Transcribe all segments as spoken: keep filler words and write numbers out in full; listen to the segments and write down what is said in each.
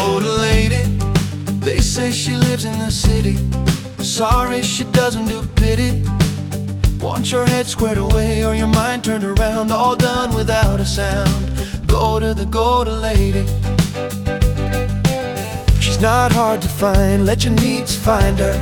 go-to lady. They say she lives in the city. Sorry, she doesn't do pity. Want your head squared away or your mind turned around, all done without a sound. Go to the go-to lady. She's not hard to find, let your needs find her.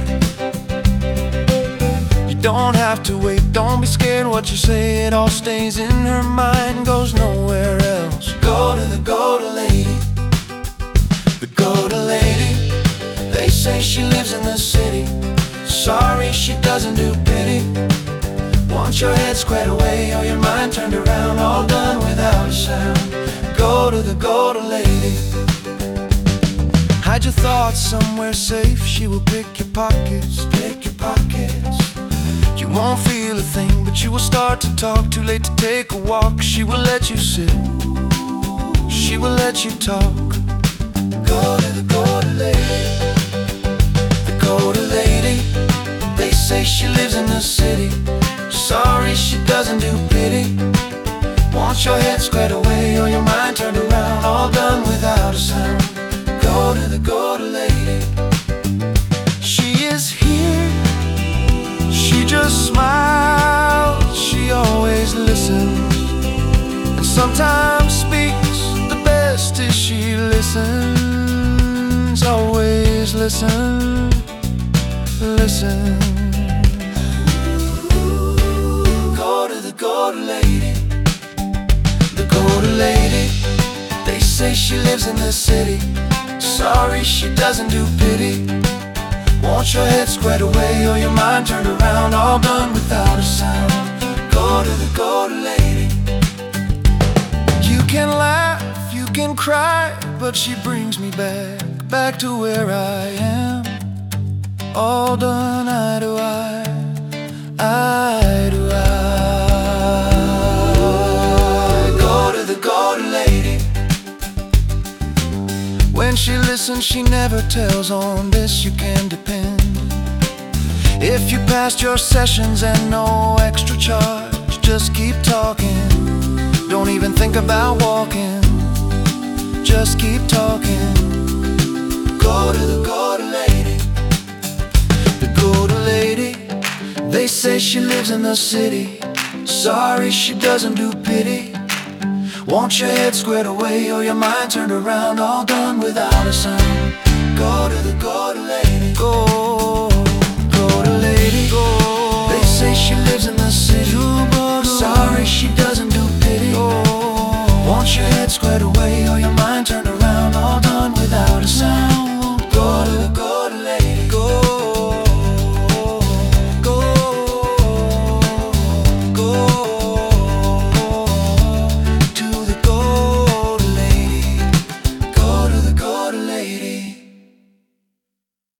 You don't have to wait, don't be scared what you say. It all stays in her mind, goes nowhere else. Go to the go-to lady. The go-to lady. They say she lives in the city. Sorry, she doesn't do pity. Want your head squared away or your mind turned around, all done without a sound. Go to the go-to lady. Hide your thoughts somewhere safe, she will pick your pockets. Pick your pockets. You won't feel a thing, but you will start to talk. Too late to take a walk, she will let you sit. She will let you talk. Go to the go-to lady. The go-to lady. They say she lives in the city. Sorry, she doesn't do pity. Want your head squared away or your mind turned around, all done without a sound. Go to the go-to lady. She is here. She just smiles. She always listens, and sometimes speaks. The best is she listens. Always listen. Listen. Go-to lady. The go-to lady. They say she lives in the city. Sorry, she doesn't do pity. Want your head squared away or your mind turned around, all done without a sound. Go to the go-to lady. You can laugh, you can cry, but she brings me back, back to where I am. All done eye to eye, eye to eye. When she listens, she never tells, on this you can depend. If you passed your sessions and no extra charge, just keep talking. Don't even think about walking, just keep talking. Go to the go-to lady. The go-to lady. They say she lives in the city. Sorry, she doesn't do pity. Want your head squared away or your mind turned around, all done without a sound. Go to the go-to lady. Go, go-to lady. Go. They say she lives in the city. Sorry, she doesn't do pity. Want your head squared away or your